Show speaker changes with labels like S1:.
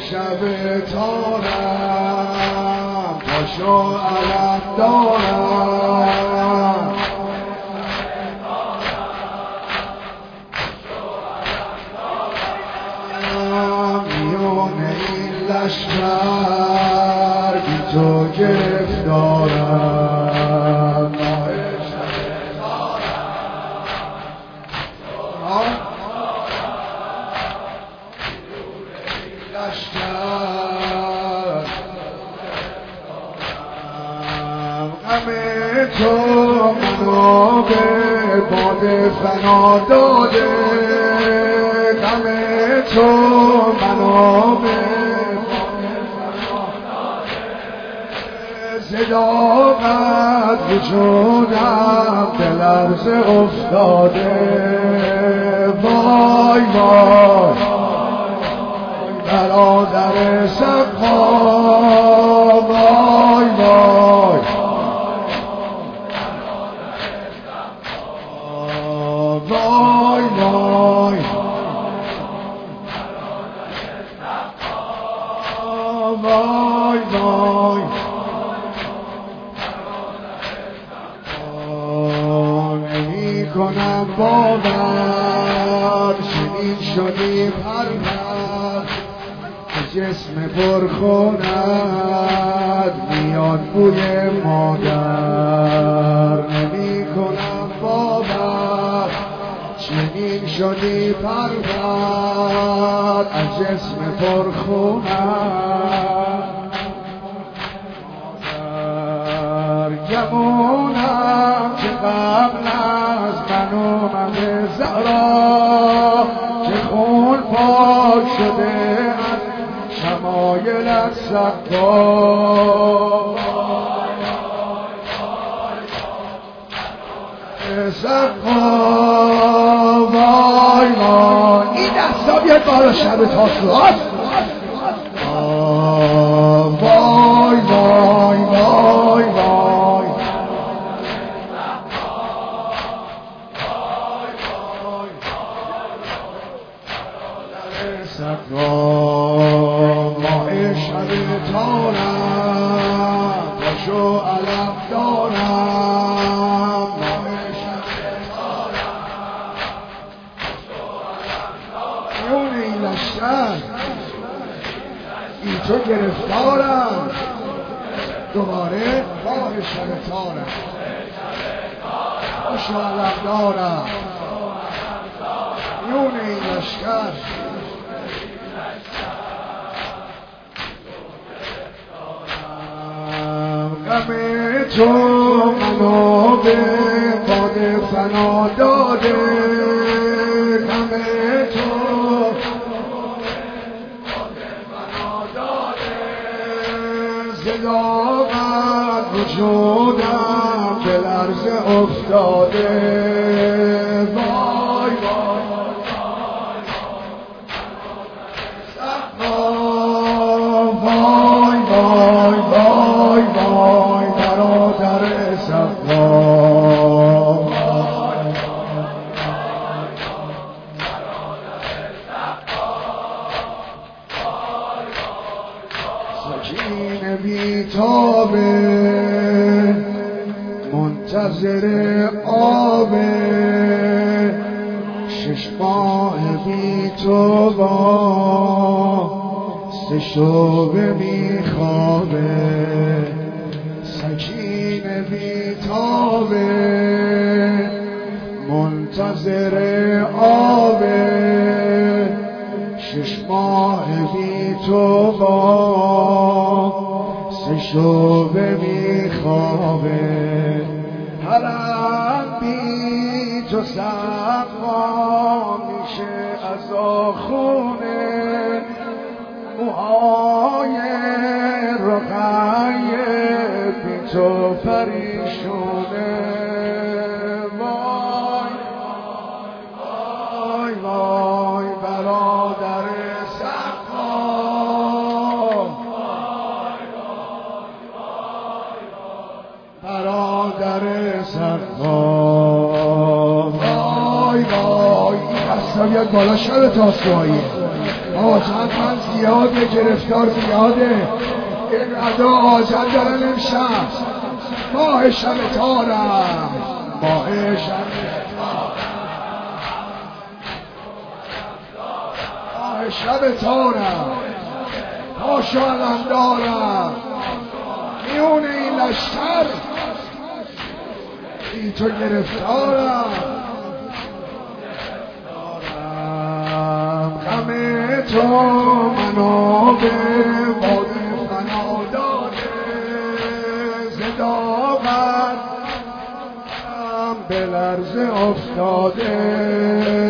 S1: شب تارم پاشو علم دارم میونه این لشکر بی تو گرفتارم غم تو منو به باد فنا داده غم تو منو به صداقت وجودم به لرز افتاده وای وای برادر سقا وای وای وای وای وای وای نمی کنم باور چنین شدی پرور جسم پرخونت میاد بوی مادر نمی کنم باور چنین شدی پرور از جسم پرخونت مادر گمونم که قبل از من اومده زهرا که خون پاک شده شمایل از سقا سقا وای وای این دستا بیاد بالا شب تاسوعات وای وای وای وای سقا شب تارم پاشو علم دارم ماه شب تارم پاشو علم دارم میون این لشکر بی تو گرفتارم دوباره ماه شب تارم پاشو علم دارم میون این لشکر غم تو منو به باد فنا داده غم تو صداقت وجودم به لرز افتاده وای وای وای وای وای وای برادر سقا سکین بیتابه منتظر آبه 6 ماه بی تو با 3 شعبه میخوابه سکین بیتابه منتظر آبه 6 ماه بی تو با 3 شعبه میخوابه حرم بی تو سقا میشه از آخونه موهای رقیه بی تو پریشونه وای وای وای برادر سقا برادر سقا وای وای این دستا بیاد بالا شب تاسوعایی آجت من زیاده، گرفتار زیاده، اینقدر آجت دارن امشب. ماه شب تارم، ماه شب ماه شب تارم، پاشو علم دارم میون این لشکر، این تو گرفتارم. غم تو منو به باد فنا داده، صداقت به لرزه افتاده.